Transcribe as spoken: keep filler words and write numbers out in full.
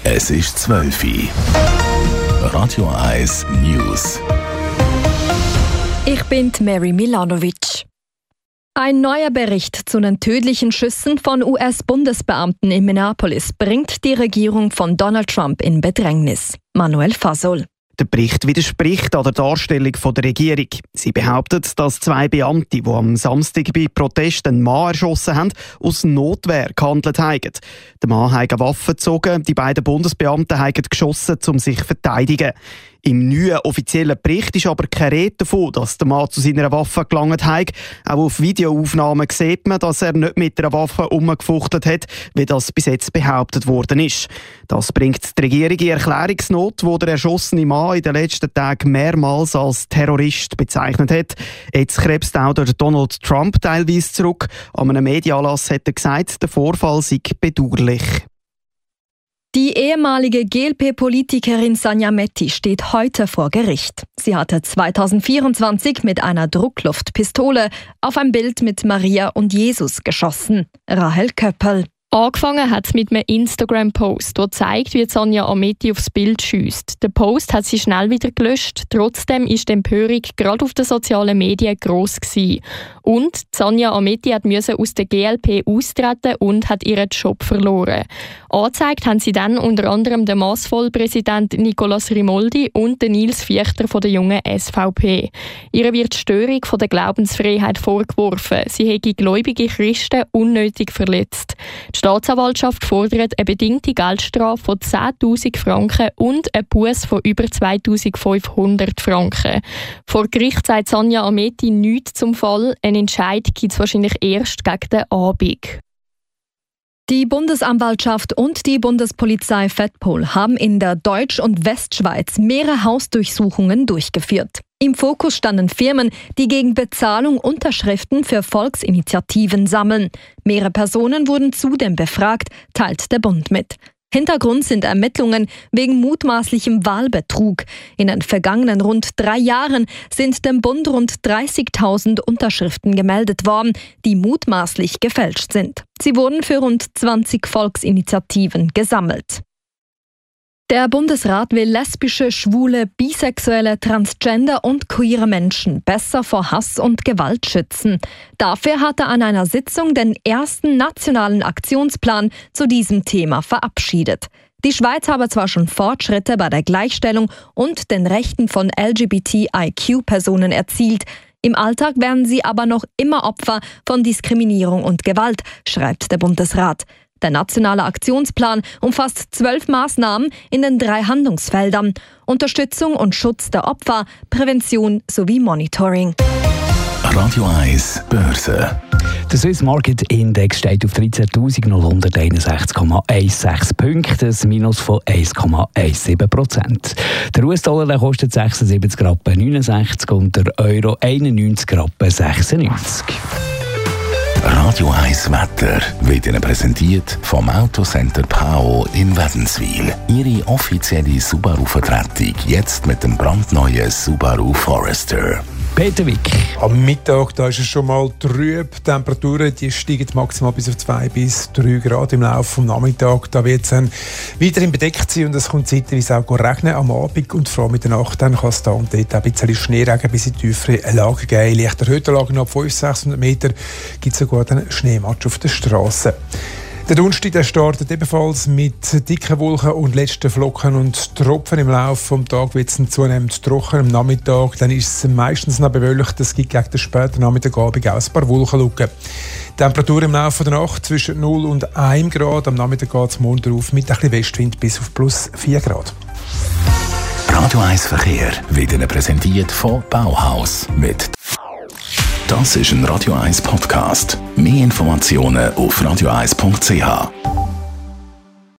Es ist zwölf Uhr. Radio eins News. Ich bin Mary Milanovic. Ein neuer Bericht zu den tödlichen Schüssen von U S-Bundesbeamten in Minneapolis bringt die Regierung von Donald Trump in Bedrängnis. Manuel Fasol. Der Bericht widerspricht an der Darstellung der Regierung. Sie behauptet, dass zwei Beamte, die am Samstag bei Protesten einen Mann erschossen haben, aus Notwehr gehandelt haben. Der Mann hat eine Waffe gezogen, die beiden Bundesbeamten haben geschossen, um sich zu verteidigen. Im neuen offiziellen Bericht ist aber keine Rede davon, dass der Mann zu seiner Waffe gelangt hat. Auch auf Videoaufnahmen sieht man, dass er nicht mit einer Waffe herumgefuchtelt hat, wie das bis jetzt behauptet worden ist. Das bringt die Regierung in Erklärungsnot, wo der erschossene Mann in den letzten Tagen mehrmals als Terrorist bezeichnet hat. Jetzt krebst auch der Donald Trump teilweise zurück. An einem Medienanlass hat er gesagt, der Vorfall sei bedauerlich. Die ehemalige G L P-Politikerin Sanja Metti steht heute vor Gericht. Sie hatte zweitausendvierundzwanzig mit einer Druckluftpistole auf ein Bild mit Maria und Jesus geschossen. Rahel Köppel. Angefangen hat es mit einem Instagram-Post, der zeigt, wie Sanja Ametti aufs Bild schiesst. Der Post hat sie schnell wieder gelöscht. Trotzdem ist die Empörung gerade auf den sozialen Medien gross gewesen. Und Sanja Ametti musste aus der G L P austreten und hat ihren Job verloren. Angezeigt haben sie dann unter anderem den Massvoll-Präsident Nicolas Rimoldi und den Nils Viechter von der jungen S V P. Ihr wird die Störung von der Glaubensfreiheit vorgeworfen. Sie hätte gläubige Christen unnötig verletzt. Die Staatsanwaltschaft fordert eine bedingte Geldstrafe von zehntausend Franken und einen Buß von über zweitausendfünfhundert Franken. Vor Gericht sagt Sanja Ametti nichts zum Fall. Ein Entscheid gibt es wahrscheinlich erst gegen den Abend. Die Bundesanwaltschaft und die Bundespolizei Fedpol haben in der Deutsch- und Westschweiz mehrere Hausdurchsuchungen durchgeführt. Im Fokus standen Firmen, die gegen Bezahlung Unterschriften für Volksinitiativen sammeln. Mehrere Personen wurden zudem befragt, teilt der Bund mit. Hintergrund sind Ermittlungen wegen mutmaßlichem Wahlbetrug. In den vergangenen rund drei Jahren sind dem Bund rund dreißigtausend Unterschriften gemeldet worden, die mutmaßlich gefälscht sind. Sie wurden für rund zwanzig Volksinitiativen gesammelt. Der Bundesrat will lesbische, schwule, bisexuelle, transgender und queere Menschen besser vor Hass und Gewalt schützen. Dafür hat er an einer Sitzung den ersten nationalen Aktionsplan zu diesem Thema verabschiedet. Die Schweiz habe zwar schon Fortschritte bei der Gleichstellung und den Rechten von L G B T I Q-Personen erzielt. Im Alltag werden sie aber noch immer Opfer von Diskriminierung und Gewalt, schreibt der Bundesrat. Der nationale Aktionsplan umfasst zwölf Maßnahmen in den drei Handlungsfeldern: Unterstützung und Schutz der Opfer, Prävention sowie Monitoring. Radio eins Börse. Der Swiss Market Index steht auf dreizehntausendeinhunderteinundsechzig Komma sechzehn Punkte, ein Minus von eins Komma siebzehn Prozent. Der U S-Dollar kostet sechsundsiebzig Rappen neunundsechzig und der Euro einundneunzig Rappen sechsundneunzig. Radio eins Wetter wird Ihnen präsentiert vom Autocenter Pao in Wädenswil. Ihre offizielle Subaru-Vertretung jetzt mit dem brandneuen Subaru Forester. Peter Wick. Am Mittag da ist es schon mal trüb. Die Temperaturen die steigen maximal bis auf zwei bis drei Grad im Laufe des Nachmittags. Da wird es dann weiterhin bedeckt sein und es kommt zeitweise auch regnen am Abend und vor allem in der Nacht. Dann kann es da und dort auch ein bisschen Schneeregen bis in tiefere Lagen geben. In leichter Höhenlagen ab fünfhundert bis sechshundert Meter gibt es sogar einen Schneematsch auf der Straße. Der Donnerstag der startet ebenfalls mit dicken Wolken und letzten Flocken und Tropfen. Im Laufe des Tages wird es zunehmend trocken. Am Nachmittag dann ist es meistens noch bewölkt. Es gibt gegen den späten Nachmittagabend auch ein paar Wolkenlücken. Temperatur im Laufe der Nacht zwischen null und einem Grad. Am Nachmittag geht es morgen auf mit ein bisschen Westwind bis auf plus vier Grad. Radio eins Verkehr wird Ihnen präsentiert von Bauhaus mit. Das ist ein Radio eins Podcast. Mehr Informationen auf radio eins punkt c h.